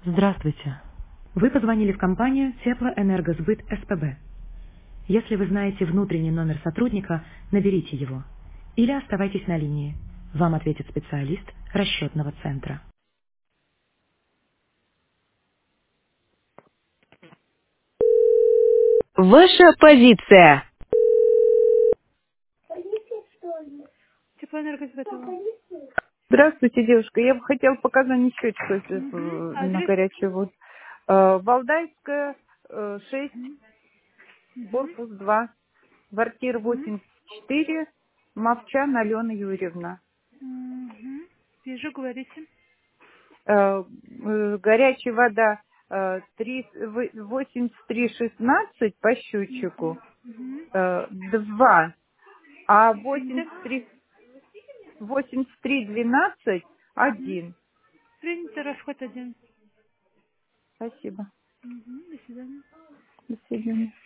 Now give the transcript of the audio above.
Здравствуйте. Вы позвонили в компанию Теплоэнергосбыт СПБ. Если вы знаете внутренний номер сотрудника, наберите его. Или оставайтесь на линии. Вам ответит специалист расчетного центра. Ваша позиция. Теплоэнергосбытова. Здравствуйте, девушка. Я бы хотела показать счет на Адрес? горячую воду. Валдайская, 6, Мгм. корпус 2, квартира Мгм. 84, Мовчан Алена Юрьевна. Мгм. Вижу, говорите. Горячая вода 83,16 по счетчику, Мгм. 2, а Принято. 83,12 Мгм. 1. Принято, расход один. Спасибо. Мгм. До свидания. До свидания.